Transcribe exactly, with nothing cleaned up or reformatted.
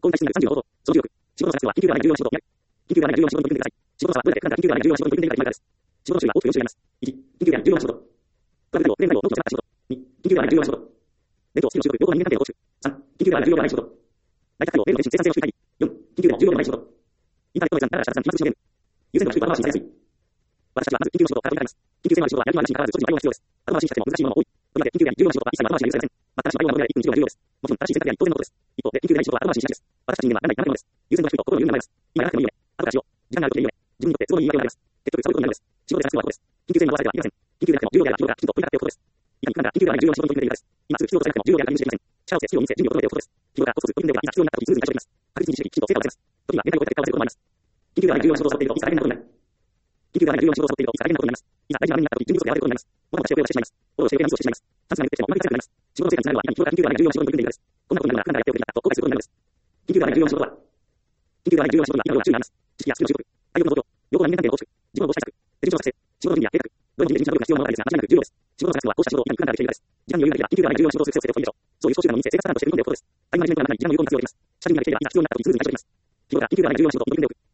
高に対してさんじゅうのこと、そのじゅうろく、仕事の作成は緊急ではない重要な仕事になる。緊急ではない重要な仕事に取り組んでください。仕事の差はどれだけ簡単な緊急ではない重要な仕事に取り組んでいるかです。仕事の種類は大きくよん種類あります。いち、緊急ではない重要な仕事。トラブル対応、プレーン対応、納期を迫った仕事。に、緊急ではない重要な仕事。レッドを好きの仕事、両方の人間関係の報酬。さん、緊急ではない重要ではない仕事。大企業、例の電信生産性を低い会議。よん、緊急でも重要でもない仕事。インターネットの閲覧、だらだらしたさん、期末試験。優先度が低い後回しにされやすい。私たちはまず緊急の仕事から取り掛かります。緊急性のある仕事はやる気のある人に関わらず、少しの対応が必要です。後回しにしたっても難しいものも多い。とりわけ緊急であり重要な仕事は一切後回しには許されません。また私の対応は求められいっぷん以上が重要です。もちろん正しい選択であり当然のことです。一方で緊急でない仕事は後回しにしないです。私たち人間は元来やらないものです。優先度が低いと心の余裕が生まれます。今やらなくてもいいよね。後からしよう。時間があるときでいいよね。自分にとって都合のいい言い訳があります。結局そういうことになるのです。仕事で作成はここです。緊急性に合わせてはいけません。緊急でなくても重要であれば重要だからきちんと問いかけておくことです。いかにかんが緊急ではない重要な仕事に取り組んでいるからです。今すぐ必要とされなくても重要であるかもしれません。力をつけ、スキルを見せ、準備を整えておくことです。日頃からコツコツ取り組んでおけばいざ必要になった時にスムーズに対処できます。確実に意識し、きちんと成果を出せます。時には限界を超えた結果を出せることもあります。緊急ではない重要な仕事を背負っているといつ大変なことになる。緊急ではない重要な仕事を背負っているといつ大変なことになります。いざ大事な場面になった時準備不足であることになります。もともとしておけばしてしまいます。フォローしておけばミスをしてしまいます。チャンスが巡ってきてもうまくいかなくなります。仕事の成果につながるのは今に日頃から緊急ではない重要な仕事に取り組んでいるからです。こんなことになるなら考えやっておくべきだと後悔することになるのです。緊急ではない重要な仕事は緊急ではない重要な仕事には今のような注意があります。知識やスキルの習得、対応の動向、両方の人間関係の構築、自分をどうしたいか、手順を作成、仕事の準備や計画、どれも人間的な努力が必要なものがありますが、間違いなく重要です。仕事の作成はこうした仕事を今に区間で挙げているからです。時間に余裕ができれば緊急ではない重要な仕事をする癖をつけておくべきでしょう。そういう総集団の人生、生活スタイルとして取り組んでおくことです。タイムマネジメントが中に時間の有効に活用できます。社会に向けていればいざ必要になった時スムーズに対処できます。日頃から緊急ではない重要な仕事を取り組んでおく。